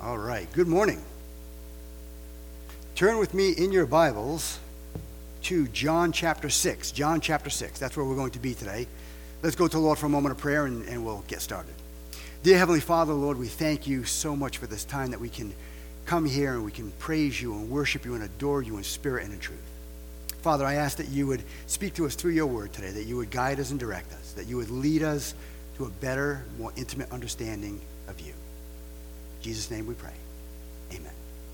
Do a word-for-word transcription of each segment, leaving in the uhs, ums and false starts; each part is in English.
All right, good morning. Turn with me in your Bibles to John chapter six. John chapter six, that's where we're going to be today. Let's go to the Lord for a moment of prayer and, and we'll get started. Dear Heavenly Father, Lord, we thank you so much for this time that we can come here and we can praise you and worship you and adore you in spirit and in truth. Father, I ask that you would speak to us through your word today, that you would guide us and direct us, that you would lead us to a better, more intimate understanding of you. In Jesus' name we pray. Amen.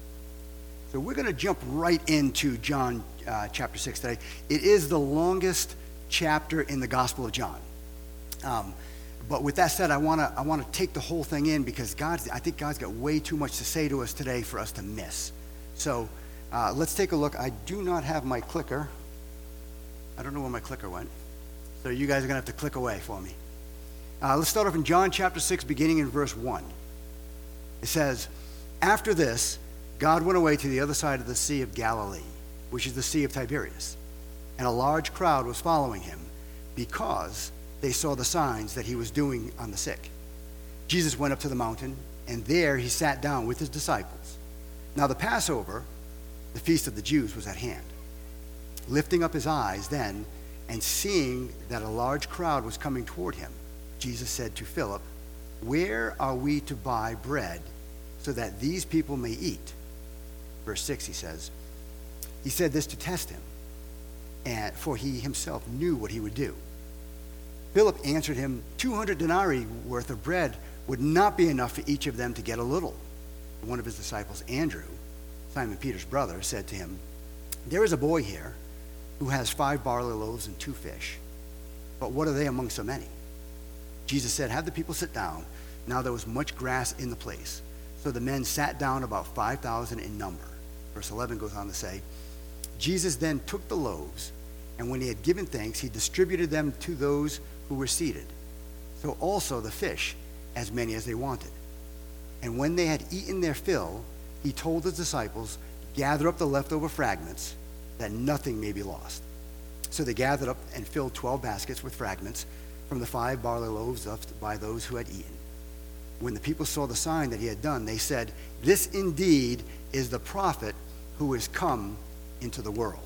So we're going to jump right into John uh, chapter six today. It is the longest chapter in the Gospel of John. Um, but with that said, I want to I want to take the whole thing in because God's, I think God's got way too much to say to us today for us to miss. So uh, let's take a look. I do not have my clicker. I don't know where my clicker went. So you guys are going to have to click away for me. Uh, let's start off in John chapter six, beginning in verse one. It says, "After this, God went away to the other side of the Sea of Galilee, which is the Sea of Tiberias, and a large crowd was following him because they saw the signs that he was doing on the sick. Jesus went up to the mountain, and there he sat down with his disciples. Now the Passover, the feast of the Jews, was at hand. Lifting up his eyes then, and seeing that a large crowd was coming toward him, Jesus said to Philip, 'Where are we to buy bread so that these people may eat?' Verse six, he says, he said this to test him, and for he himself knew what he would do. Philip answered him, two hundred denarii worth of bread would not be enough for each of them to get a little. One of his disciples, Andrew, Simon Peter's brother, said to him, 'There is a boy here who has five barley loaves and two fish, but what are they among so many?' Jesus said, 'Have the people sit down.' Now there was much grass in the place. So the men sat down, about five thousand in number." Verse eleven goes on to say, "Jesus then took the loaves, and when he had given thanks, he distributed them to those who were seated. So also the fish, as many as they wanted. And when they had eaten their fill, he told his disciples, 'Gather up the leftover fragments, that nothing may be lost.' So they gathered up and filled twelve baskets with fragments from the five barley loaves left by those who had eaten. When the people saw the sign that he had done, they said, 'This indeed is the prophet who is come into the world.'"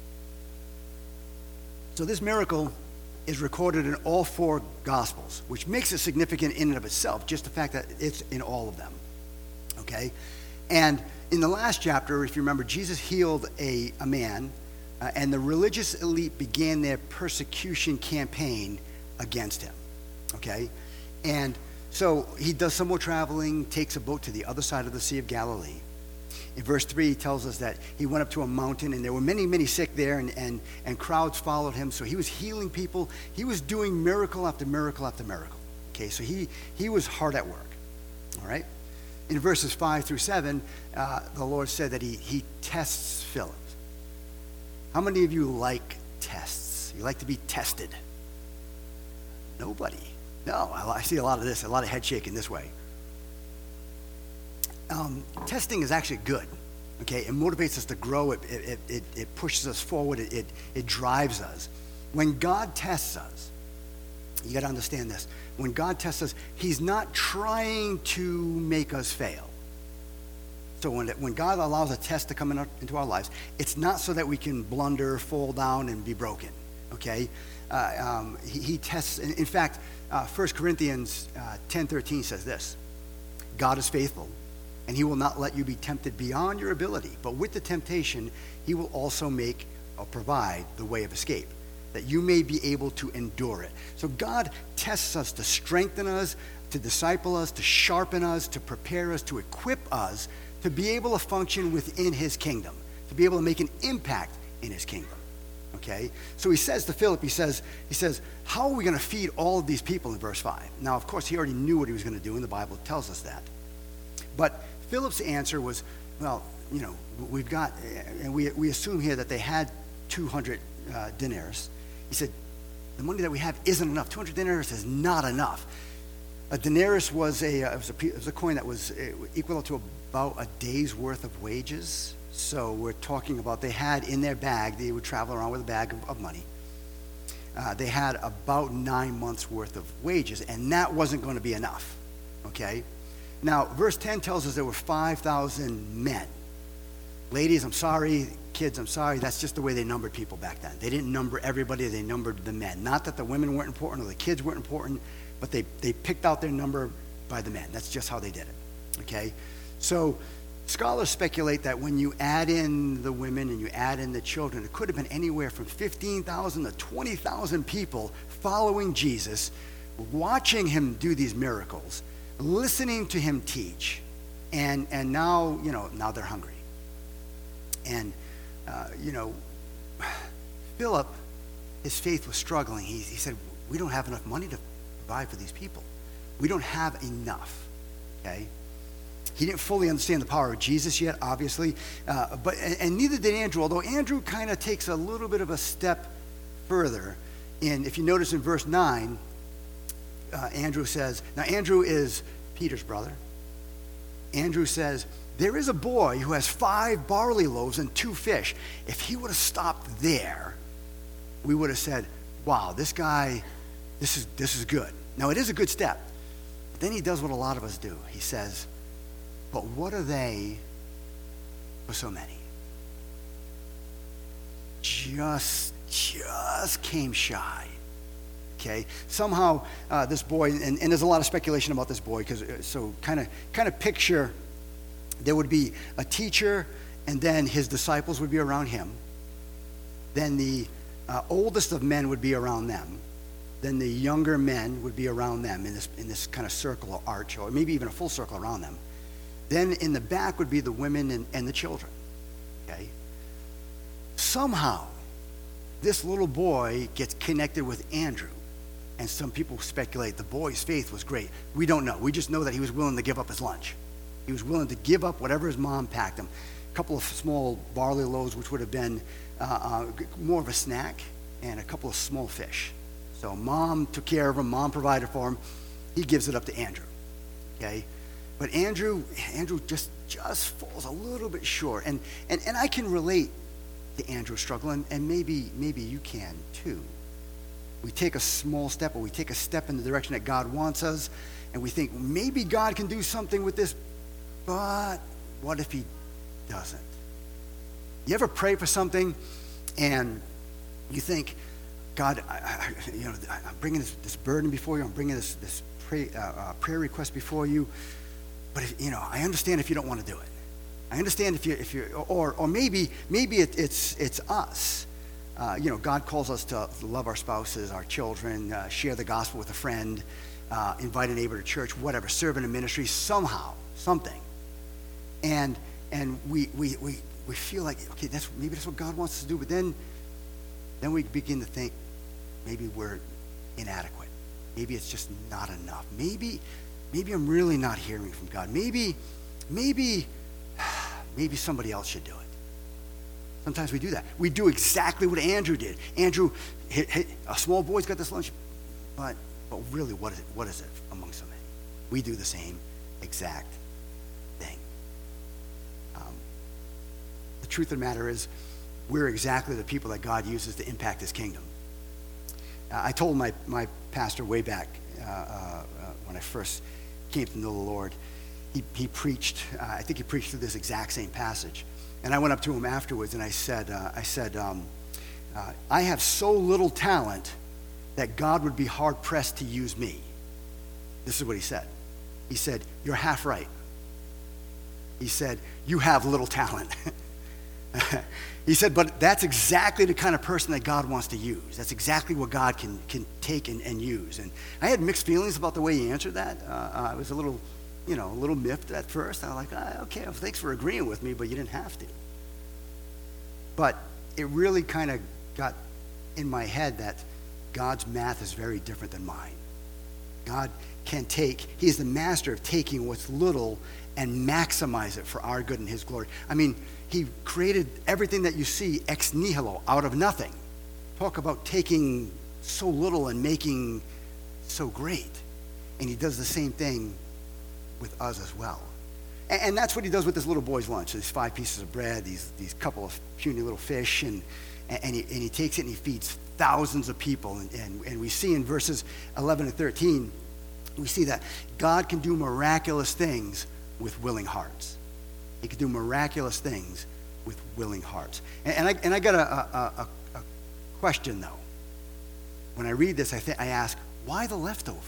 So this miracle is recorded in all four Gospels, which makes it significant in and of itself, just the fact that it's in all of them. Okay? And in the last chapter, if you remember, Jesus healed a, a man, uh, and the religious elite began their persecution campaign against him. Okay? And so he does some more traveling, takes a boat to the other side of the Sea of Galilee. In verse three, he tells us that he went up to a mountain, and there were many, many sick there, and, and, and crowds followed him. So he was healing people. He was doing miracle after miracle after miracle. Okay, so he, he was hard at work. All right? In verses five through seven, uh, the Lord said that he, he tests Philip. How many of you like tests? You like to be tested? Nobody. No, I see a lot of this, a lot of head shaking this way. Um, testing is actually good, okay? It motivates us to grow. It, it, it, it pushes us forward. It, it, it drives us. When God tests us, you got to understand this. When God tests us, he's not trying to make us fail. So when, when God allows a test to come in our, into our lives, it's not so that we can blunder, fall down, and be broken, okay? Uh, um, he, he tests, in, in fact, Uh, First Corinthians uh, ten thirteen says this, "God is faithful, and he will not let you be tempted beyond your ability, but with the temptation, he will also make or provide the way of escape, that you may be able to endure it." So God tests us to strengthen us, to disciple us, to sharpen us, to prepare us, to equip us to be able to function within his kingdom, to be able to make an impact in his kingdom. Okay, so he says to Philip, he says, he says, "How are we going to feed all of these people?" in verse five. Now, of course, he already knew what he was going to do, and the Bible tells us that. But Philip's answer was, well, you know, we've got, and we we assume here that they had two hundred uh, dinars. He said, the money that we have isn't enough. two hundred dinars is not enough. A denarius was a, uh, it was a, it was a coin that was equal to about a day's worth of wages. So we're talking about, they had in their bag, they would travel around with a bag of, of money. Uh, they had about nine months worth of wages, and that wasn't going to be enough, okay? Now, verse ten tells us there were five thousand men. Ladies, I'm sorry. Kids, I'm sorry. That's just the way they numbered people back then. They didn't number everybody. They numbered the men. Not that the women weren't important or the kids weren't important, but they, they picked out their number by the men. That's just how they did it, okay? So scholars speculate that when you add in the women and you add in the children, it could have been anywhere from fifteen thousand to twenty thousand people following Jesus, watching him do these miracles, listening to him teach, and and now, you know, now they're hungry. And, uh, you know, Philip, his faith was struggling. He, he said, we don't have enough money to provide for these people. We don't have enough, okay? He didn't fully understand the power of Jesus yet, obviously, uh, but and, and neither did Andrew, although Andrew kind of takes a little bit of a step further. And if you notice in verse nine, uh, Andrew says, now Andrew is Peter's brother. Andrew says, there is a boy who has five barley loaves and two fish. If he would have stopped there, we would have said, wow, this guy, this is this is good. Now, it is a good step. But then he does what a lot of us do. He says, but what are they for so many? Just, just came shy. Okay? Somehow, uh, this boy, and, and there's a lot of speculation about this boy, because so kind of kind of picture, there would be a teacher, and then his disciples would be around him. Then the uh, oldest of men would be around them. Then the younger men would be around them in this in this kind of circle or arch, or maybe even a full circle around them. Then in the back would be the women and, and the children. Okay? Somehow, this little boy gets connected with Andrew. And some people speculate the boy's faith was great. We don't know. We just know that he was willing to give up his lunch. He was willing to give up whatever his mom packed him. A couple of small barley loaves, which would have been uh, uh, more of a snack, and a couple of small fish. So mom took care of him. Mom provided for him. He gives it up to Andrew. Okay? But Andrew, Andrew just, just falls a little bit short. And, and, and I can relate to Andrew's struggle, and, and maybe, maybe you can too. We take a small step, or we take a step in the direction that God wants us, and we think, maybe God can do something with this, but what if he doesn't? You ever pray for something, and you think, God, I, I, you know, I'm bringing this, this burden before you, I'm bringing this, this pray, uh, uh, prayer request before you, but if, you know, I understand if you don't want to do it. I understand if you, if you, or, or maybe, maybe it, it's, it's us. Uh, you know, God calls us to love our spouses, our children, uh, share the gospel with a friend, uh, invite a neighbor to church, whatever, serve in a ministry, somehow, something. And and we we we, we feel like, okay, that's maybe that's what God wants us to do, but then then we begin to think maybe we're inadequate. Maybe it's just not enough. Maybe maybe I'm really not hearing from God. Maybe maybe maybe somebody else should do it. Sometimes we do that. We do exactly what Andrew did. Andrew, hit, hit, a small boy's got this lunch, but but really, what is it? What is it among so many? We do the same exact thing. Um, the truth of the matter is, we're exactly the people that God uses to impact his kingdom. Uh, I told my, my pastor way back uh, uh, when I first came to know the Lord, he, he preached, uh, I think he preached through this exact same passage. And I went up to him afterwards and I said, uh, I said, um, uh, I have so little talent that God would be hard-pressed to use me. This is what he said. He said, you're half right. He said, you have little talent. He said, but that's exactly the kind of person that God wants to use. That's exactly what God can, can take and, and use. And I had mixed feelings about the way he answered that. Uh, I was a little... you know, a little miffed at first. I was like, ah, okay, well, thanks for agreeing with me, but you didn't have to. But it really kind of got in my head that God's math is very different than mine. God can take, he's the master of taking what's little and maximize it for our good and his glory. I mean, he created everything that you see ex nihilo, out of nothing. Talk about taking so little and making so great. And he does the same thing with us as well. And, and that's what he does with this little boy's lunch. These five pieces of bread, these these couple of puny little fish, and and he, and he takes it and he feeds thousands of people. And, and, and we see in verses eleven and thirteen, we see that God can do miraculous things with willing hearts. He can do miraculous things with willing hearts. And, and, I, and I got a, a, a, a question, though. When I read this, I, th- I ask, why the leftovers?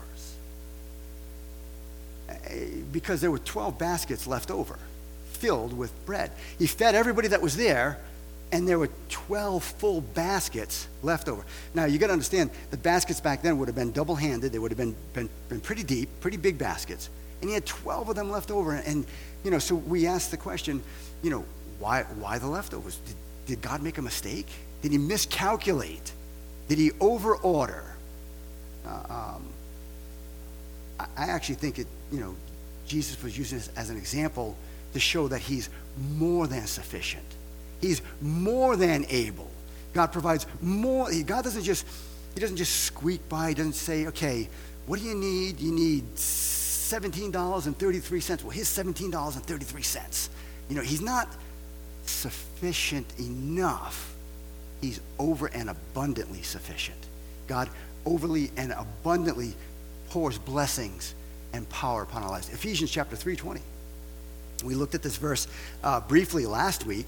Because there were twelve baskets left over, filled with bread. He fed everybody that was there, and there were twelve full baskets left over. Now, you got to understand, the baskets back then would have been double-handed. They would have been, been, been pretty deep, pretty big baskets. And he had twelve of them left over. And, you know, so we asked the question, you know, why, why the leftovers? Did, did God make a mistake? Did he miscalculate? Did he over-order? Uh, um, I, I actually think it, you know, Jesus was using this as an example to show that he's more than sufficient. He's more than able. God provides more. God doesn't just, he doesn't just squeak by. He doesn't say, okay, what do you need? You need seventeen dollars and thirty-three cents. Well, here's seventeen dollars and thirty-three cents. You know, he's not sufficient enough. He's over and abundantly sufficient. God overly and abundantly pours blessings and power upon our lives. Ephesians chapter three twenty. We looked at this verse uh, briefly last week.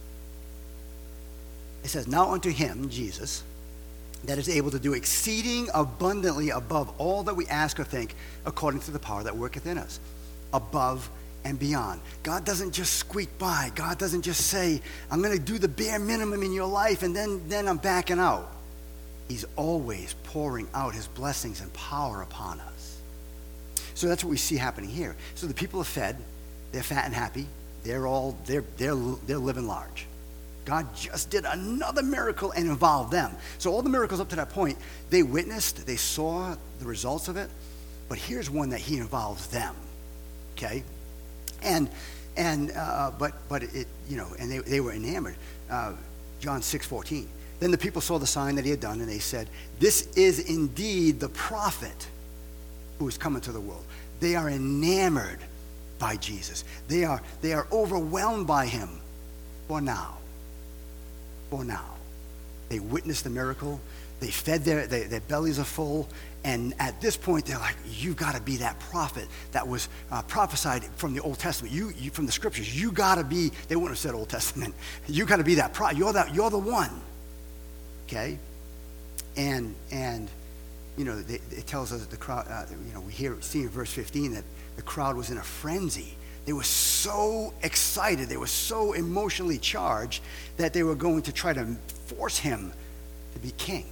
It says, now unto him, Jesus, that is able to do exceeding abundantly above all that we ask or think, according to the power that worketh in us. Above and beyond. God doesn't just squeak by. God doesn't just say, I'm going to do the bare minimum in your life and then, then I'm backing out. He's always pouring out his blessings and power upon us. So that's what we see happening here. So the people are fed. They're fat and happy. They're all, they're, they're, they're living large. God just did another miracle and involved them. So all the miracles up to that point, they witnessed, they saw the results of it. But here's one that he involves them. Okay? And and uh, but but it you know and they they were enamored. Uh, John six fourteen. Then the people saw the sign that he had done, and they said, "This is indeed the prophet who is coming to the world." They are enamored by Jesus. They are they are overwhelmed by him. For now, for now, they witnessed the miracle. They fed their their, their bellies are full. And at this point, they're like, you got to be that prophet that was uh, prophesied from the Old Testament. You, you from the scriptures. You got to be, they wouldn't have said Old Testament. You got to be that prophet. You're that, you're the one. Okay? And, and you know, they, it tells us the crowd, uh, you know, we hear, see in verse fifteen that the crowd was in a frenzy. They were so excited. They were so emotionally charged that they were going to try to force him to be king.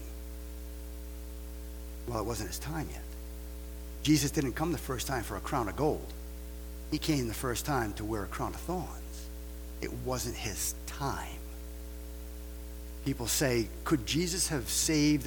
Well, it wasn't his time yet. Jesus didn't come the first time for a crown of gold. He came the first time to wear a crown of thorns. It wasn't his time. People say, could Jesus have saved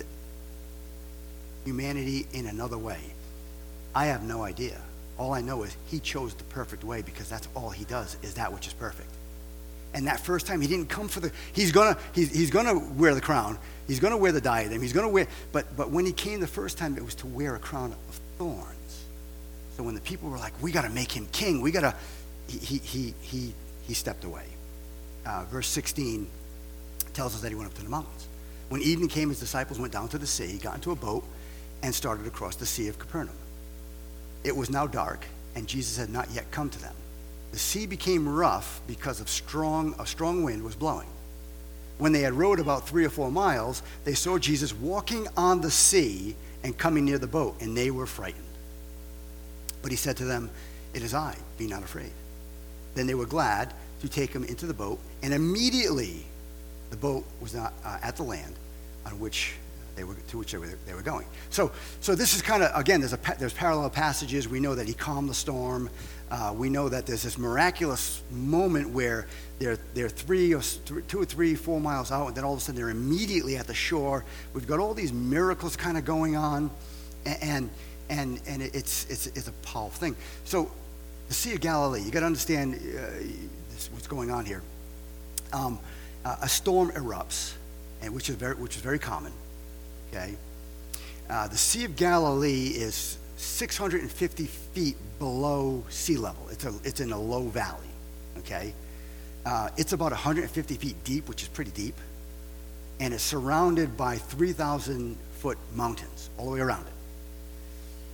humanity in another way? I have no idea. All I know is he chose the perfect way because that's all he does is that which is perfect. And that first time, he didn't come for the, he's gonna, he's, he's gonna wear the crown. He's gonna wear the diadem. He's gonna wear, but, but when he came the first time, it was to wear a crown of thorns. So when the people were like, we gotta make him king, we gotta, he, he, he, he, he stepped away. Uh, verse sixteen tells us that he went up to the mountains. When evening came, his disciples went down to the sea, got into a boat, and started across the Sea of Capernaum. It was now dark, and Jesus had not yet come to them. The sea became rough because of strong, a strong wind was blowing. When they had rowed about three or four miles, they saw Jesus walking on the sea and coming near the boat, and they were frightened. But he said to them, it is I, be not afraid. Then they were glad to take him into the boat, and immediately the boat was not uh, at the land on which they were to which they were, they were going. So, so this is kind of, again, there's a there's parallel passages. We know that he calmed the storm. Uh, we know that there's this miraculous moment where they're they're three or th- two or three, four miles out, and then all of a sudden they're immediately at the shore. We've got all these miracles kind of going on, and and and it's it's it's a powerful thing. So, the Sea of Galilee, you got to understand uh, this, what's going on here. Um, uh, a storm erupts, and which is very which is very common. Okay, uh, the Sea of Galilee is six hundred fifty feet below sea level. It's a it's in a low valley. Okay, uh, it's about one hundred fifty feet deep, which is pretty deep, and it's surrounded by three thousand foot mountains all the way around it.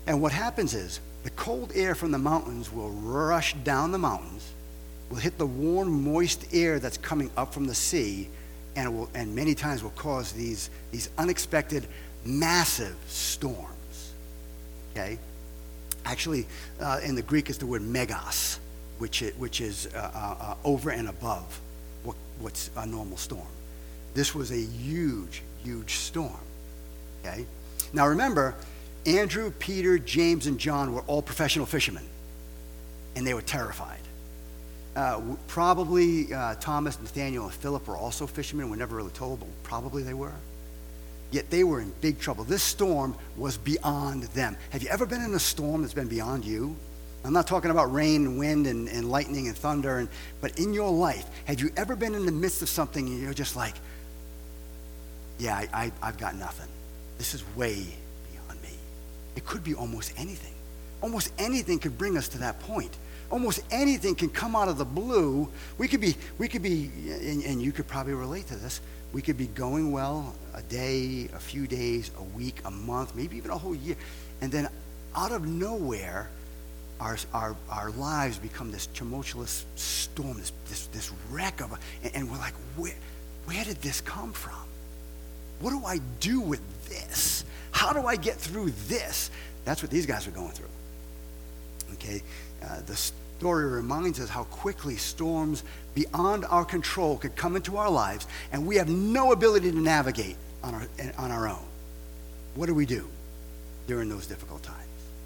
And what happens is the cold air from the mountains will rush down the mountains, will hit the warm, moist air that's coming up from the sea, and it will, and many times will cause these, these unexpected, massive storms. Okay? Actually, uh, in the Greek, it's the word megas, which is, which is uh, uh, over and above what, what's a normal storm. This was a huge, huge storm. Okay? Now remember, Andrew, Peter, James, and John were all professional fishermen, and they were terrified. Uh, probably uh, Thomas, Nathaniel, and Philip were also fishermen. We're never really told, but probably they were. Yet they were in big trouble. This storm was beyond them. Have you ever been in a storm that's been beyond you? I'm not talking about rain and wind and, and lightning and thunder, and, but in your life, have you ever been in the midst of something and you're just like, yeah, I, I, I've got nothing. This is way beyond me. It could be almost anything. Almost anything could bring us to that point. Almost anything can come out of the blue. We could be, we could be, and, and you could probably relate to this, we could be going well a day, a few days, a week, a month, maybe even a whole year. And then out of nowhere, our our, our lives become this tumultuous storm, this this, this wreck of a, and, and we're like, where, where did this come from? What do I do with this? How do I get through this? That's what these guys are going through. Okay, uh, the story reminds us how quickly storms beyond our control could come into our lives, and we have no ability to navigate on our on our own. What do we do during those difficult times?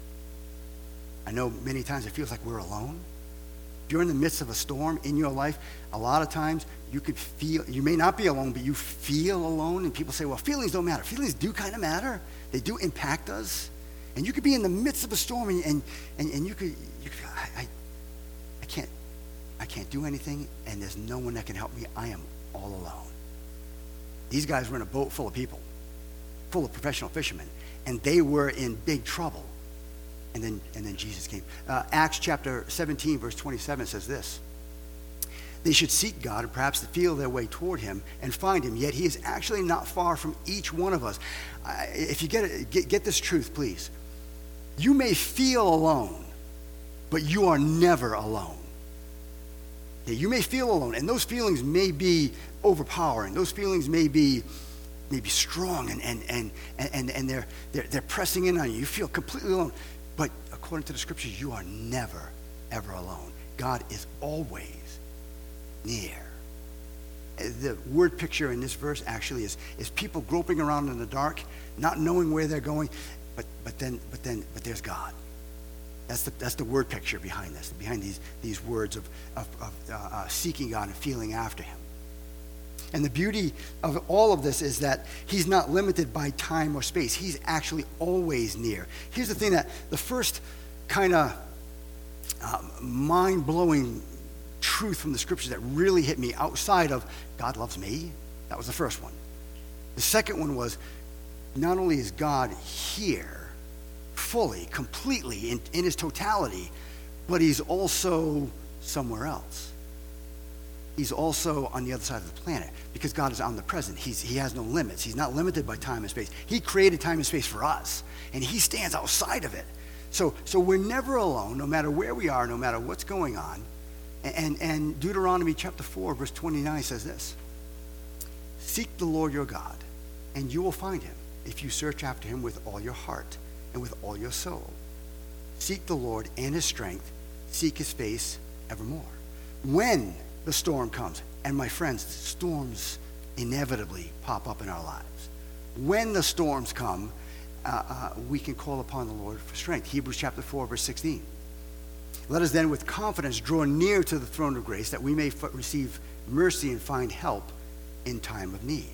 I know many times it feels like we're alone. If you're in the midst of a storm in your life, a lot of times you could feel, you may not be alone, but you feel alone, and people say, well, feelings don't matter. Feelings do kind of matter. They do impact us. And you could be in the midst of a storm, and and, and, and you could you could I, I I can't I can't do anything, and there's no one that can help me. I am all alone. These guys were in a boat full of people, full of professional fishermen, and they were in big trouble. And then and then Jesus came. Uh, Acts chapter seventeen, verse twenty-seven says this: they should seek God and perhaps to feel their way toward him and find him, yet he is actually not far from each one of us. Uh, if you get, it, get get this truth, please. You may feel alone, but you are never alone. Yeah, you may feel alone, and those feelings may be overpowering. Those feelings may be, may be strong, and and and and, and they're, they're they're pressing in on you. You feel completely alone. But according to the scriptures, you are never, ever alone. God is always near. The word picture in this verse actually is, is people groping around in the dark, not knowing where they're going, but but then but then but there's God. That's the that's the word picture behind this, behind these these words of of, of uh, uh, seeking God and feeling after him. And the beauty of all of this is that he's not limited by time or space. He's actually always near. Here's the thing, that the first kind of uh, mind-blowing truth from the scriptures that really hit me outside of God loves me, that was the first one. The second one was, not only is God here fully, completely, in, in his totality, but he's also somewhere else. He's also on the other side of the planet, because God is omnipresent. He's, he has no limits. He's not limited by time and space. He created time and space for us, and he stands outside of it. So, so we're never alone, no matter where we are, no matter what's going on. And, and Deuteronomy chapter four, verse twenty-nine says this: seek the Lord your God, and you will find him if you search after him with all your heart and with all your soul. Seek the Lord and his strength. Seek his face evermore. When the storm comes, and my friends, storms inevitably pop up in our lives. When the storms come, uh, uh, we can call upon the Lord for strength. Hebrews chapter four, verse sixteen. Let us then with confidence draw near to the throne of grace, that we may f- receive mercy and find help in time of need.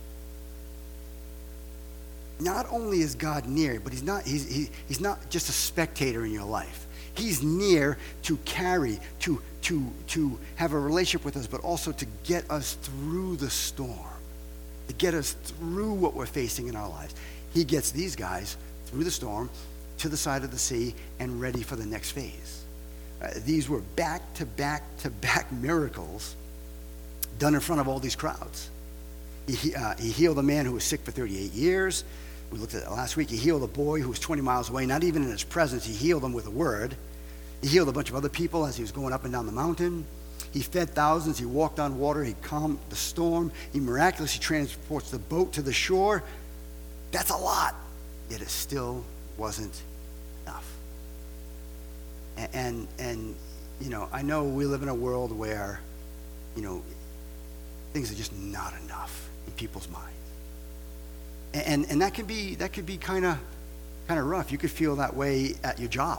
Not only is God near, but he's not, he's, he, he's not just a spectator in your life. He's near to carry, to, to, to have a relationship with us, but also to get us through the storm, to get us through what we're facing in our lives. He gets these guys through the storm, to the side of the sea, and ready for the next phase. Uh, these were back-to-back-to-back miracles done in front of all these crowds. He, uh, he healed a man who was sick for thirty-eight years. We looked at it last week. He healed a boy who was twenty miles away. Not even in his presence, he healed him with a word. He healed a bunch of other people as he was going up and down the mountain. He fed thousands. He walked on water. He calmed the storm. He miraculously transports the boat to the shore. That's a lot. Yet it still wasn't enough. And, and, and you know, I know we live in a world where, you know, things are just not enough in people's minds. And and that can be that could be kind of kind of rough. You could feel that way at your job.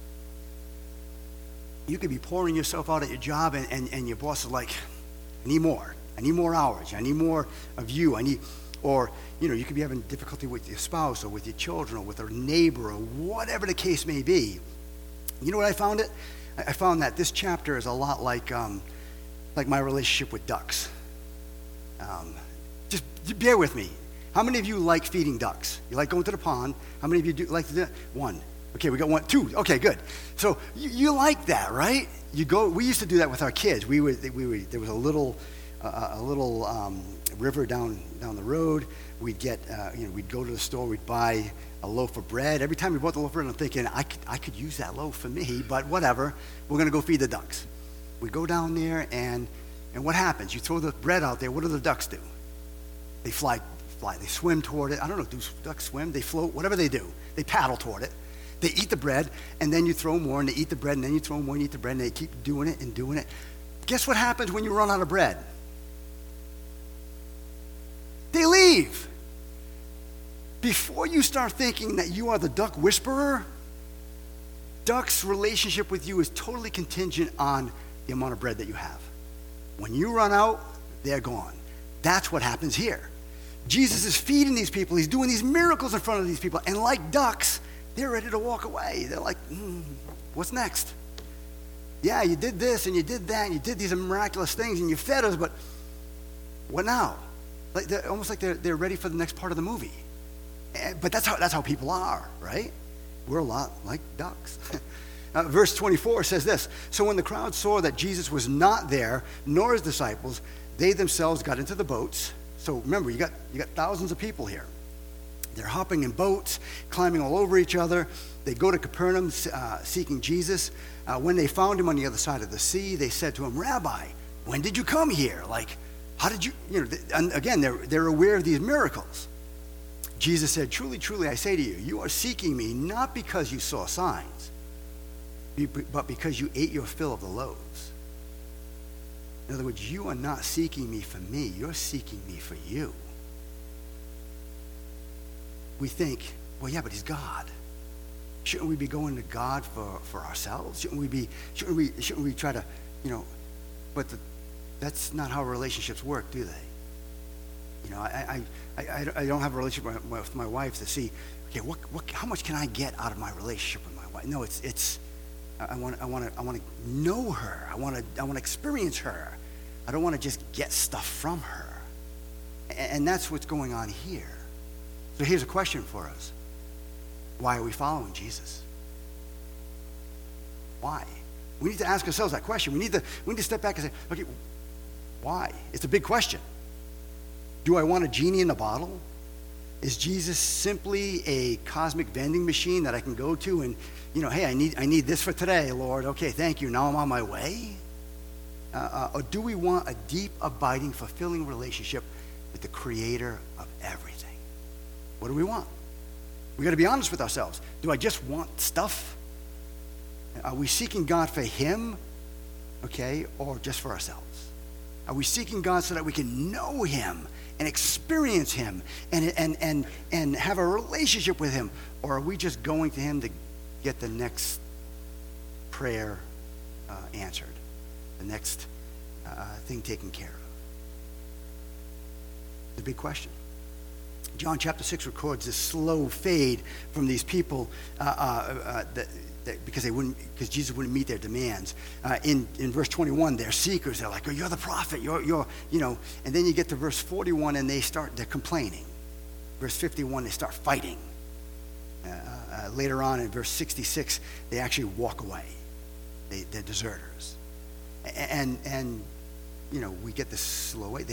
You could be pouring yourself out at your job, and, and, and your boss is like, I need more. I need more hours. I need more of you. I need, or you know, you could be having difficulty with your spouse or with your children or with a neighbor or whatever the case may be. You know what I found it? I found that this chapter is a lot like um, like my relationship with ducks. Um, just bear with me. How many of you like feeding ducks? You like going to the pond? How many of you do like to do that? One. Okay, we got one, two. Okay, good. So you, you like that, right? You go. We used to do that with our kids. We would. We would. There was a little, uh, a little um, river down down the road. We'd get. Uh, you know, we'd go to the store. We'd buy a loaf of bread. Every time we bought the loaf of bread, I'm thinking, I could, I could use that loaf for me, but whatever. We're gonna go feed the ducks. We go down there, and and what happens? You throw the bread out there. What do the ducks do? They fly. Fly. They swim toward it. I don't know, do ducks swim? They float, whatever they do. They paddle toward it. They eat the bread, and then you throw more, and they eat the bread, and then you throw more, and you eat the bread, and they keep doing it and doing it. Guess what happens when you run out of bread? They leave. Before you start thinking that you are the duck whisperer, duck's relationship with you is totally contingent on the amount of bread that you have. When you run out, they're gone. That's what happens here. Jesus is feeding these people. He's doing these miracles in front of these people. And like ducks, they're ready to walk away. They're like, mm, what's next? Yeah, you did this and you did that and you did these miraculous things and you fed us, but what now? Like they're almost like they're, they're ready for the next part of the movie. And, but that's how, that's how people are, right? We're a lot like ducks. uh, verse twenty-four says this, so when the crowd saw that Jesus was not there, nor his disciples, they themselves got into the boats. So remember, you got you got thousands of people here. They're hopping in boats, climbing all over each other. They go to Capernaum uh, seeking Jesus. Uh, when they found him on the other side of the sea, they said to him, Rabbi, when did you come here? Like, how did you, you know, th- and again, they're, they're aware of these miracles. Jesus said, truly, truly, I say to you, you are seeking me not because you saw signs, but because you ate your fill of the loaves. In other words, you are not seeking me for me. You're seeking me for you. We think, well, yeah, but he's God. Shouldn't we be going to God for, for ourselves? Shouldn't we be? Shouldn't we? Shouldn't we try to, you know? But the, that's not how relationships work, do they? You know, I I, I, I don't have a relationship with my, with my wife to see, okay, what what how much can I get out of my relationship with my wife? No, it's it's. I want I want to I want to know her. I want to I want to experience her. I don't want to just get stuff from her. And that's what's going on here. So here's a question for us. Why are we following Jesus? Why? We need to ask ourselves that question. We need to we need to step back and say, okay, why? It's a big question. Do I want a genie in a bottle? Is Jesus simply a cosmic vending machine that I can go to and, you know, hey, I need I need this for today, Lord. Okay, thank you. Now I'm on my way. Uh, uh, or do we want a deep, abiding, fulfilling relationship with the creator of everything? What do we want? We got to be honest with ourselves. Do I just want stuff? Are we seeking God for him, okay, or just for ourselves? Are we seeking God so that we can know him and experience him and, and, and, and have a relationship with him? Or are we just going to him to get the next prayer uh, answered, the next uh, thing taken care of? It's a big question. John chapter six records this slow fade from these people uh, uh, uh, that, that because they wouldn't, because Jesus wouldn't meet their demands. Uh, in in verse twenty-one, they're seekers. They're like, "Oh, you're the prophet. You're you're you know." And then you get to verse forty-one, and they start they're complaining. Verse fifty-one, they start fighting. Uh, uh, later on in verse sixty-six, they actually walk away. They, they're deserters. And and you know, we get this slow way. They had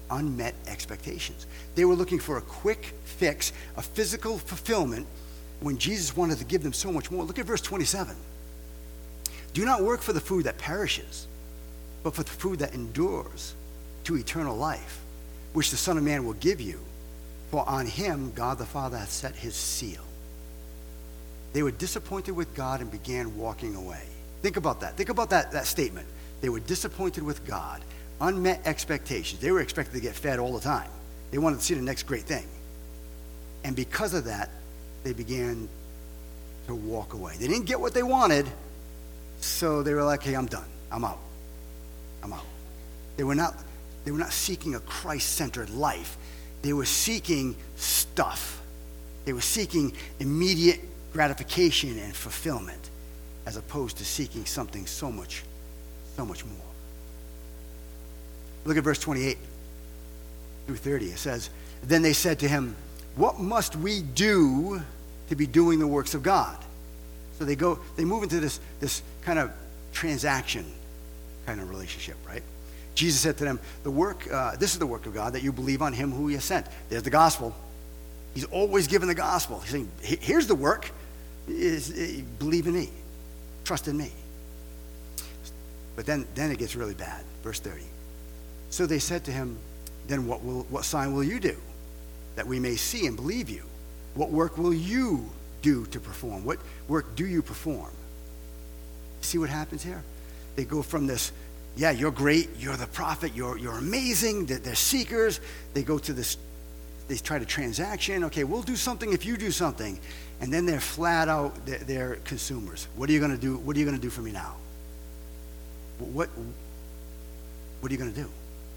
unmet expectations. They were looking for a quick fix, a physical fulfillment, when Jesus wanted to give them so much more. Look at verse twenty-seven. Do not work for the food that perishes, but for the food that endures to eternal life, which the Son of Man will give you. For on him God the Father hath set his seal. They were disappointed with God and began walking away. Think about that. Think about that, that statement. They were disappointed with God. Unmet expectations. They were expected to get fed all the time. They wanted to see the next great thing. And because of that, they began to walk away. They didn't get what they wanted, so they were like, hey, I'm done. I'm out. I'm out. They were not, they were not seeking a Christ-centered life. They were seeking stuff. They were seeking immediate gratification and fulfillment, as opposed to seeking something so much, so much more. Look at verse twenty-eight through thirty. It says, then they said to him, what must we do to be doing the works of God? So they go, they move into this, this kind of transaction kind of relationship, right? Jesus said to them, the work, uh, this is the work of God, that you believe on him who he has sent. There's the gospel. He's always given the gospel. He's saying, here's the work. Is, is believe in me. Trust in me. But then, then it gets really bad. Verse thirty. So they said to him, then what will what sign will you do, that we may see and believe you? What work will you do to perform? What work do you perform? See what happens here? They go from this, yeah, you're great, you're the prophet, you're you're amazing, they're, they're seekers. They go to this, they try to transaction. Okay, we'll do something if you do something. And then they're flat out, they're, they're consumers. What are you going to do? What are you going to do for me now? What, what are you going to do?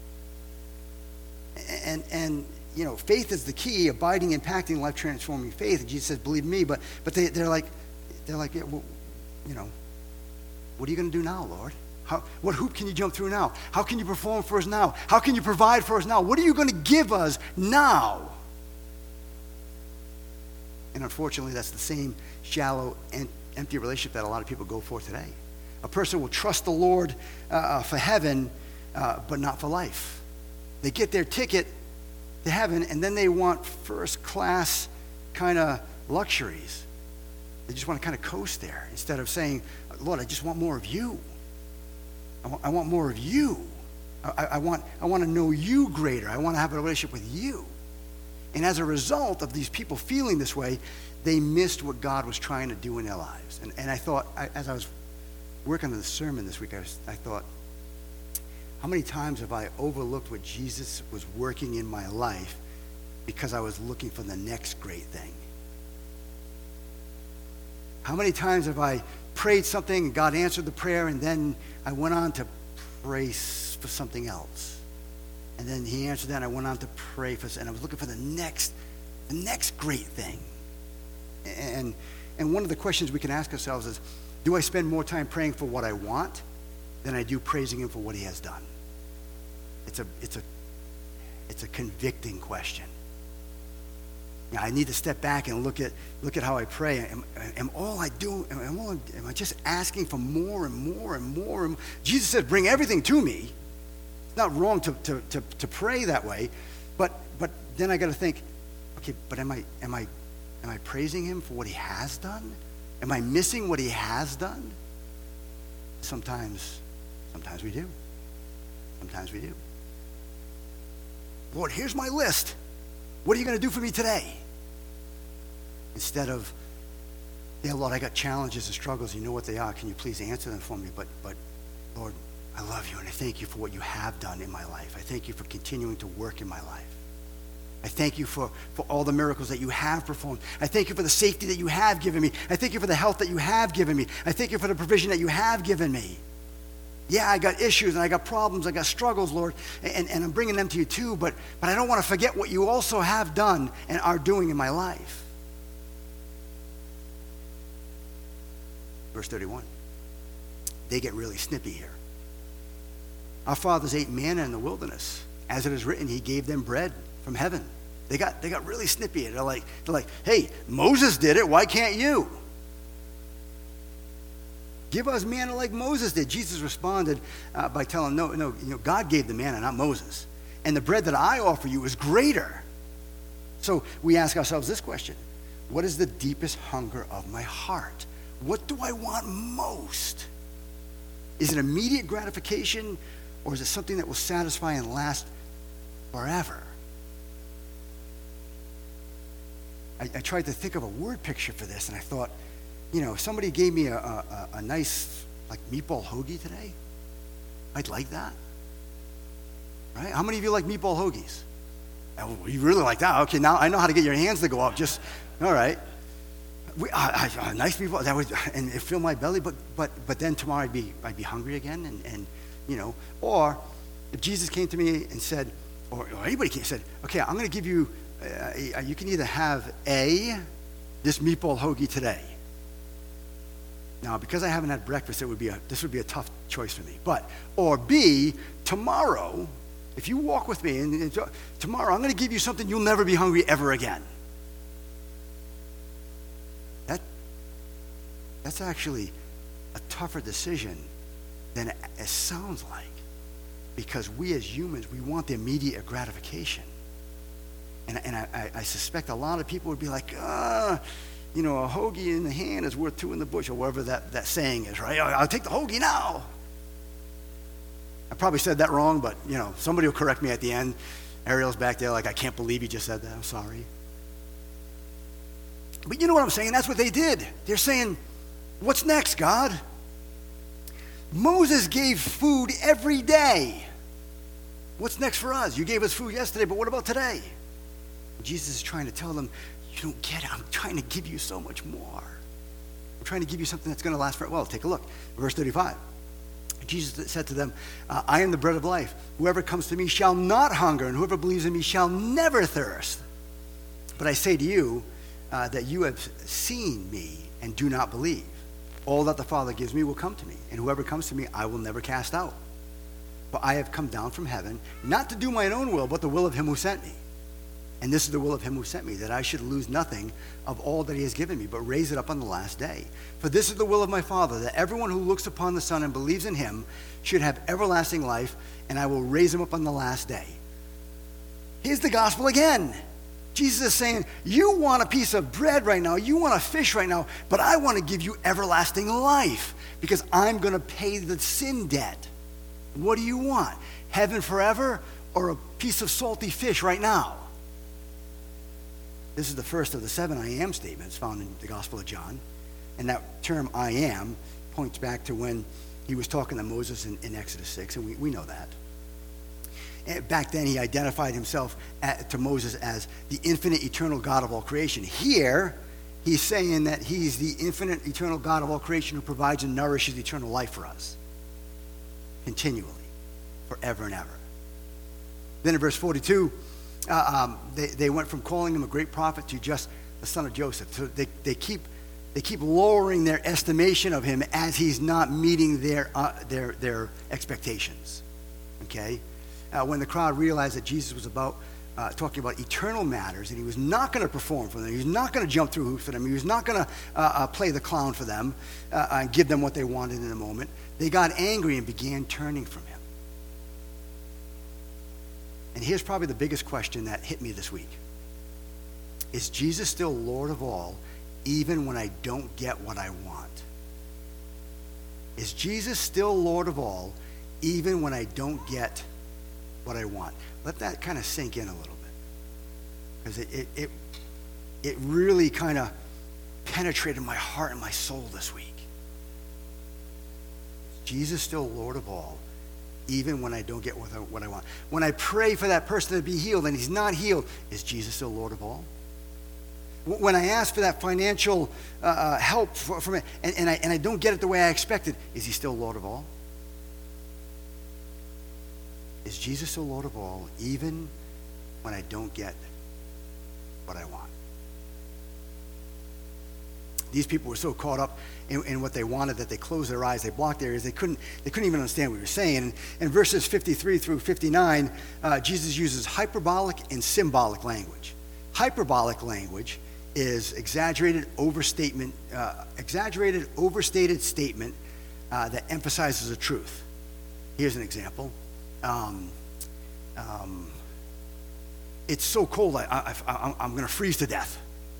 And, and, you know, faith is the key, abiding, impacting, life-transforming faith. And Jesus says, believe me. But, but they, they're like, they're like, yeah, well, you know, what are you going to do now, Lord? How, what hoop can you jump through now? How can you perform for us now? How can you provide for us now? What are you going to give us now? And unfortunately, that's the same shallow and empty relationship that a lot of people go for today. A person will trust the Lord uh, for heaven, uh, but not for life. They get their ticket to heaven, and then they want first-class kind of luxuries. They just want to kind of coast there instead of saying, Lord, I just want more of you. I want, I want more of you. I, I, want, I want to know you greater. I want to have a relationship with you. And as a result of these people feeling this way, they missed what God was trying to do in their lives. And, and I thought, I, as I was working on the sermon this week, I, was, I thought, how many times have I overlooked what Jesus was working in my life because I was looking for the next great thing? How many times have I prayed something and God answered the prayer, and then I went on to pray for something else? And then he answered that, and I went on to pray for, and I was looking for the next, the next great thing. And and one of the questions we can ask ourselves is, do I spend more time praying for what I want than I do praising him for what he has done? It's a it's a it's a convicting question. Now, I need to step back and look at look at how I pray. Am, am all I do? Am, all, am I just asking for more and more and more? And more? Jesus said, "Bring everything to me." It's not wrong to, to, to, to pray that way, but but then I got to think, okay, but am I am I am I praising him for what he has done? Am I missing what he has done? Sometimes, sometimes we do. Sometimes we do. Lord, here's my list. What are you going to do for me today? Instead of, yeah, Lord, I got challenges and struggles. You know what they are. Can you please answer them for me? But but Lord, I love you, and I thank you for what you have done in my life. I thank you for continuing to work in my life. I thank you for, for all the miracles that you have performed. I thank you for the safety that you have given me. I thank you for the health that you have given me. I thank you for the provision that you have given me. Yeah, I got issues, and I got problems, I got struggles, Lord, and, and I'm bringing them to you too, but, but I don't want to forget what you also have done and are doing in my life. Verse thirty-one. They get really snippy here. Our fathers ate manna in the wilderness. As it is written, he gave them bread from heaven. They got they got really snippy. They're like, they're like, hey, Moses did it. Why can't you? Give us manna like Moses did. Jesus responded uh, by telling them, no, no, you know, God gave the manna, not Moses. and the bread that I offer you is greater. So we ask ourselves this question: what is the deepest hunger of my heart? What do I want most? Is it immediate gratification, or is it something that will satisfy and last forever? I, I tried to think of a word picture for this, and I thought, you know, if somebody gave me a, a, a nice, like, meatball hoagie today, I'd like that. Right? How many of you like meatball hoagies? Oh, you really like that? Okay, now I know how to get your hands to go up. Just, all right. We, I, I, a nice meatball, that would, and it filled my belly, but but but then tomorrow I'd be I'd be hungry again, and, and you know, or if Jesus came to me and said, or, or anybody came and said, okay, I'm going to give you, uh, you can either have A, this meatball hoagie today. Now, because I haven't had breakfast, it would be a, this would be a tough choice for me. But, or B, tomorrow, if you walk with me, and, and tomorrow I'm going to give you something you'll never be hungry ever again. That, that's actually a tougher decision than it, it sounds like. Because we as humans, we want the immediate gratification. And, and I, I suspect a lot of people would be like, ah, you know, a hoagie in the hand is worth two in the bush, or whatever that, that saying is, right? I'll take the hoagie now. I probably said that wrong, but, you know, somebody will correct me at the end. Ariel's back there like, I can't believe you just said that. I'm sorry. But you know what I'm saying? That's what they did. They're saying, what's next, God? Moses gave food every day. What's next for us? You gave us food yesterday, but what about today? Jesus is trying to tell them, you don't get it. I'm trying to give you so much more. I'm trying to give you something that's going to last forever. Well, take a look. Verse thirty-five. Jesus said to them, uh, I am the bread of life. Whoever comes to me shall not hunger, and whoever believes in me shall never thirst. But I say to you uh, that you have seen me and do not believe. All that the Father gives me will come to me, and whoever comes to me I will never cast out. For I have come down from heaven, not to do mine own will, but the will of him who sent me. And this is the will of him who sent me, that I should lose nothing of all that he has given me, but raise it up on the last day. For this is the will of my Father, that everyone who looks upon the Son and believes in him should have everlasting life, and I will raise him up on the last day. Here's the gospel again. Jesus is saying, you want a piece of bread right now, you want a fish right now, but I want to give you everlasting life, because I'm going to pay the sin debt. What do you want? Heaven forever, or a piece of salty fish right now? This is the first of the seven I am statements found in the Gospel of John. And that term I am points back to when he was talking to Moses in, in Exodus six, and we, we know that. And back then he identified himself at, to Moses as the infinite eternal God of all creation. Here he's saying that he's the infinite eternal God of all creation who provides and nourishes eternal life for us continually, forever and ever. Then in verse forty-two, Uh, um, they, they went from calling him a great prophet to just the son of Joseph. So they, they keep they keep lowering their estimation of him as he's not meeting their uh, their their expectations. Okay, uh, when the crowd realized that Jesus was about uh, talking about eternal matters, and he was not going to perform for them, he was not going to jump through hoops for them, he was not going to uh, uh, play the clown for them uh, and give them what they wanted in a moment. They got angry and began turning from him. And here's probably the biggest question that hit me this week. Is Jesus still Lord of all, even when I don't get what I want? Is Jesus still Lord of all, even when I don't get what I want? Let that kind of sink in a little bit. Because it, it, it, it really kind of penetrated my heart and my soul this week. Is Jesus still Lord of all, even when I don't get what I, what I want? When I pray for that person to be healed and he's not healed, is Jesus still Lord of all? When I ask for that financial uh, help for, from it, and, and, I, and I don't get it the way I expected, is he still Lord of all? Is Jesus still Lord of all, even when I don't get what I want? These people were so caught up in, in what they wanted that they closed their eyes, they blocked their ears, they couldn't, they couldn't even understand what we were saying. And in verses fifty-three through fifty-nine, uh, Jesus uses hyperbolic and symbolic language. Hyperbolic language is exaggerated overstatement, uh, exaggerated overstated statement uh, that emphasizes a truth. Here's an example. Um, um, it's so cold, I, I, I, I'm going to freeze to death.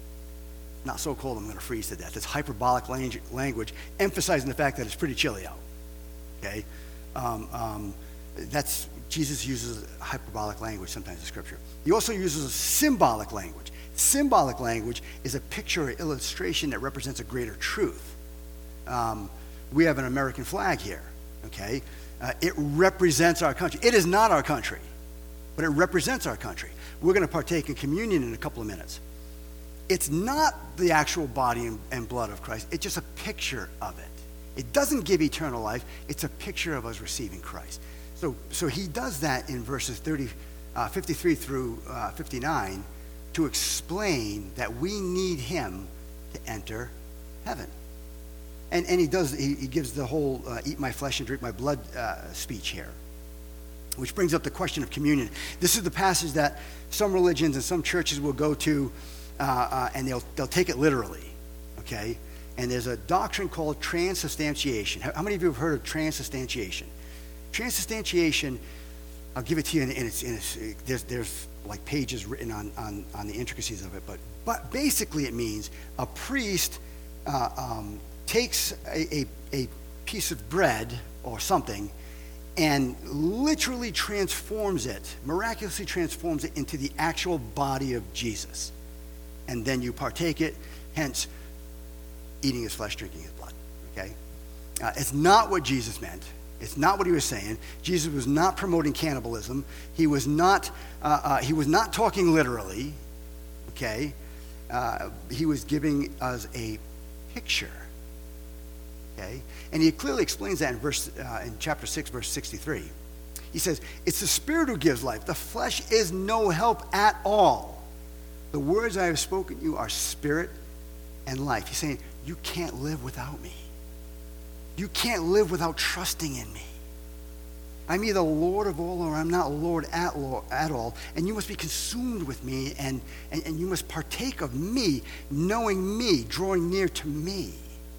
Not so cold, I'm going to freeze to death. It's hyperbolic language, emphasizing the fact that it's pretty chilly out. Okay? Um, um, that's, Jesus uses hyperbolic language sometimes in Scripture. He also uses symbolic language. Symbolic language is a picture or illustration that represents a greater truth. Um, we have an American flag here, okay? Uh, it represents our country. It is not our country, but it represents our country. We're going to partake in communion in a couple of minutes. It's not the actual body and, and blood of Christ. It's just a picture of it. It doesn't give eternal life. It's a picture of us receiving Christ. So, so he does that in verses thirty, uh, fifty-three through uh, fifty-nine to explain that we need him to enter heaven. And, and he does. He, he gives the whole uh, "eat my flesh and drink my blood" uh, speech here, which brings up the question of communion. This is the passage that some religions and some churches will go to, uh, uh, and they'll they'll take it literally. Okay, and there's a doctrine called transubstantiation. How, how many of you have heard of transubstantiation? Transubstantiation, I'll give it to you, and it's, and it's there's there's like pages written on, on on the intricacies of it, but but basically it means a priest uh, um, takes a, a a piece of bread or something and literally transforms it, miraculously transforms it into the actual body of Jesus, and then you partake it. Hence, eating his flesh, drinking his blood. Okay, uh, it's not what Jesus meant. It's not what he was saying. Jesus was not promoting cannibalism. He was not. Uh, uh, he was not talking literally. Okay, uh, he was giving us a picture. Okay, and he clearly explains that in verse uh, in chapter six, verse sixty-three. He says, "It's the Spirit who gives life. The flesh is no help at all. The words I have spoken to you are spirit and life." He's saying, you can't live without me. You can't live without trusting in me. I'm either Lord of all or I'm not Lord at, Lord, at all. And you must be consumed with me, and, and, and you must partake of me, knowing me, drawing near to me.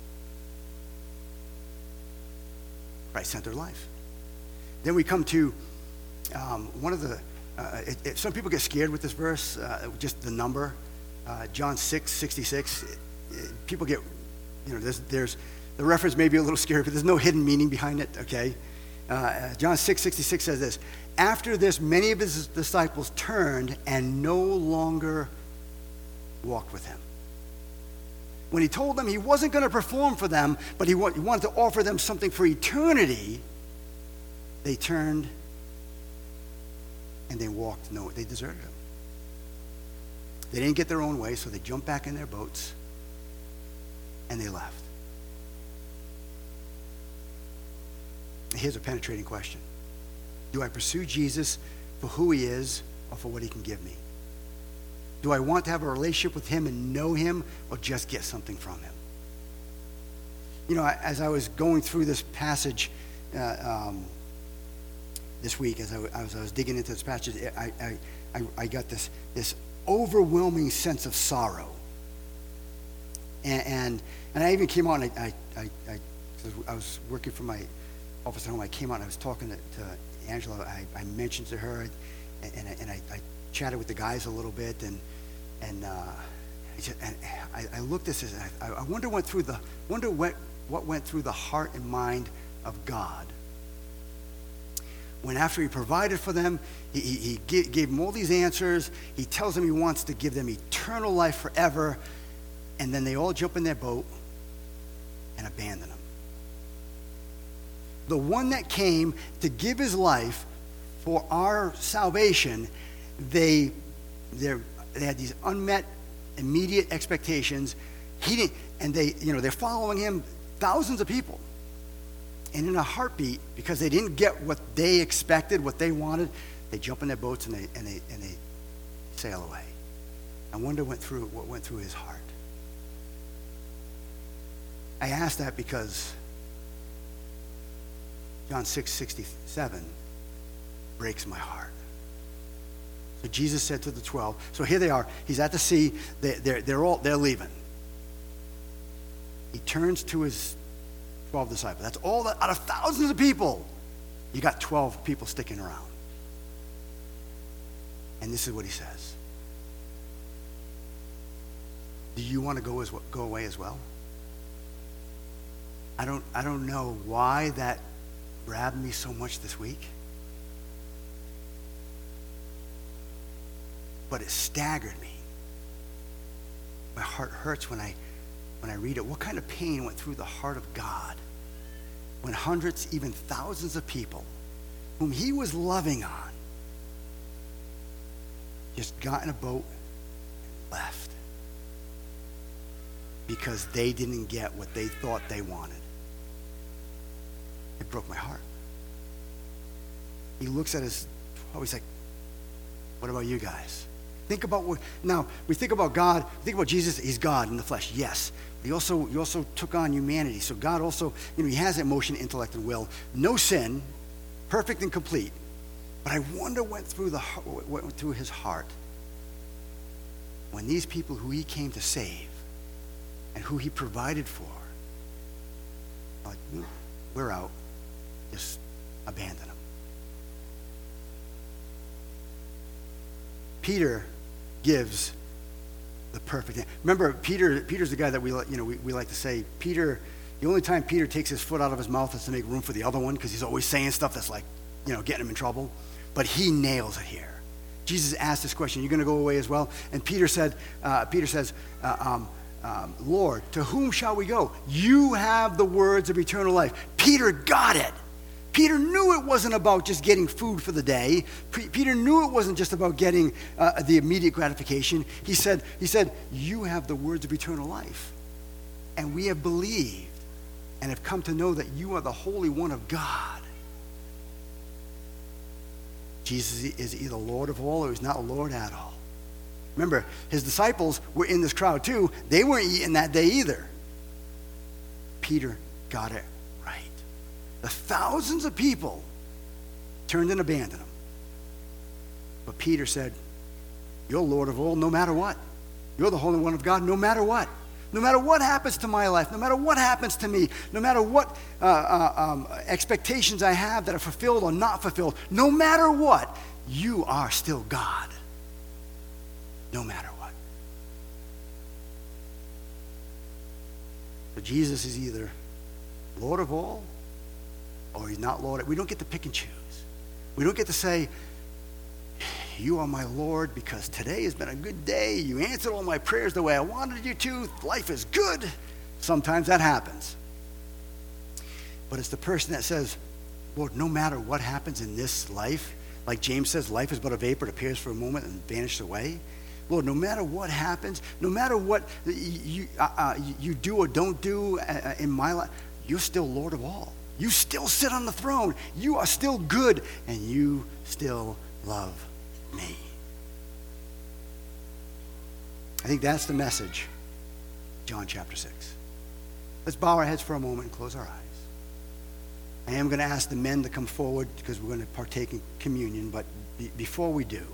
Christ-centered life. Then we come to um, one of the, uh, it, it, some people get scared with this verse, uh, just the number, uh, John six sixty-six. It, it, people get, you know, there's, there's, the reference may be a little scary, but there's no hidden meaning behind it, okay? Uh, John six sixty-six says this, "After this, many of his disciples turned and no longer walked with him." When he told them he wasn't going to perform for them, but he, wa- he wanted to offer them something for eternity, they turned and they walked. No, they deserted him. They didn't get their own way, so they jumped back in their boats and they left. Here's a penetrating question. Do I pursue Jesus for who he is or for what he can give me? Do I want to have a relationship with him and know him, or just get something from him? You know, as I was going through this passage uh, um, this week, as I, as I was digging into this passage, I, I, I, I got this, this overwhelming sense of sorrow. And, and, and I even came out, and I, I, I, I was working for my office at home. I came out and I was talking to, to Angela. I, I mentioned to her, and, and, I, and I, I chatted with the guys a little bit, and and, uh, I, just, and I, I looked at this, and I, I wonder what through the wonder what what went through the heart and mind of God when, after he provided for them, he, he, he gave, gave them all these answers. He tells them he wants to give them eternal life forever, and then they all jump in their boat and abandon him. The one that came to give his life for our salvation, they they they had these unmet immediate expectations. He didn't, and they, you know, they're following him, thousands of people. And in a heartbeat, because they didn't get what they expected, what they wanted, they jump in their boats and they and they and they sail away. I wonder what through what went through his heart. I ask that because John six sixty-seven breaks my heart. So Jesus said to the twelve, so here they are, he's at the sea, they, they're, they're all, they're leaving. He turns to his twelve disciples. That's all that, out of thousands of people, you got twelve people sticking around. And this is what he says. Do you want to go as go away as well? I don't I don't know why that grabbed me so much this week. But it staggered me. My heart hurts when I when I read it. What kind of pain went through the heart of God when hundreds, even thousands of people whom he was loving on just got in a boat and left because they didn't get what they thought they wanted. It broke my heart. He looks at his, oh, he's like, what about you guys? Think about what, now, we think about God, think about Jesus, he's God in the flesh, yes. But he also, he also took on humanity. So God also, you know, he has emotion, intellect, and will. No sin, perfect and complete. But I wonder what went through, the, what went through his heart when these people who he came to save and who he provided for, like, we're out, just abandon them. Peter gives the perfect thing. Remember, Peter. Peter's the guy that we, you know, we, we like to say. Peter. The only time Peter takes his foot out of his mouth is to make room for the other one, because he's always saying stuff that's like, you know, getting him in trouble. But he nails it here. Jesus asked this question: "You're going to go away as well?" And Peter said, uh, "Peter says, uh, um, um, Lord, to whom shall we go? You have the words of eternal life." Peter got it. Peter knew it wasn't about just getting food for the day. P- Peter knew it wasn't just about getting uh, the immediate gratification. He said, he said, you have the words of eternal life. And we have believed and have come to know that you are the Holy One of God. Jesus is either Lord of all or he's not Lord at all. Remember, his disciples were in this crowd too. They weren't eating that day either. Peter got it. The thousands of people turned and abandoned him. But Peter said, you're Lord of all, no matter what. You're the Holy One of God, no matter what. No matter what happens to my life, no matter what happens to me, no matter what uh, uh, um, expectations I have that are fulfilled or not fulfilled, no matter what, you are still God. No matter what. So Jesus is either Lord of all, or he's not Lord. We don't get to pick and choose. We don't get to say, you are my Lord because today has been a good day. You answered all my prayers the way I wanted you to. Life is good. Sometimes that happens. But it's the person that says, Lord, no matter what happens in this life, like James says, life is but a vapor. It appears for a moment and vanishes away. Lord, no matter what happens, no matter what you, uh, uh, you do or don't do uh, in my life, you're still Lord of all. You still sit on the throne. You are still good, and you still love me. I think that's the message, John chapter six. Let's bow our heads for a moment and close our eyes. I am going to ask the men to come forward because we're going to partake in communion, but be- before we do,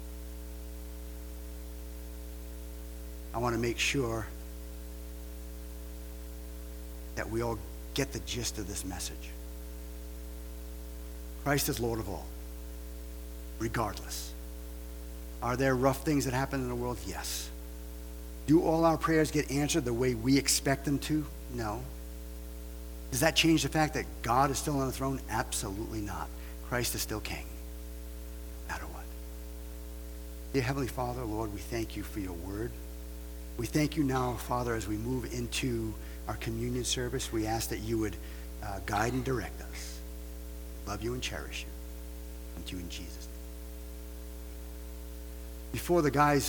I want to make sure that we all get the gist of this message. Christ is Lord of all, regardless. Are there rough things that happen in the world? Yes. Do all our prayers get answered the way we expect them to? No. Does that change the fact that God is still on the throne? Absolutely not. Christ is still king, no matter what. Dear Heavenly Father, Lord, we thank you for your word. We thank you now, Father, as we move into our communion service. We ask that you would uh, guide and direct us. Love you and cherish you. Come to you in Jesus' name. Before the guys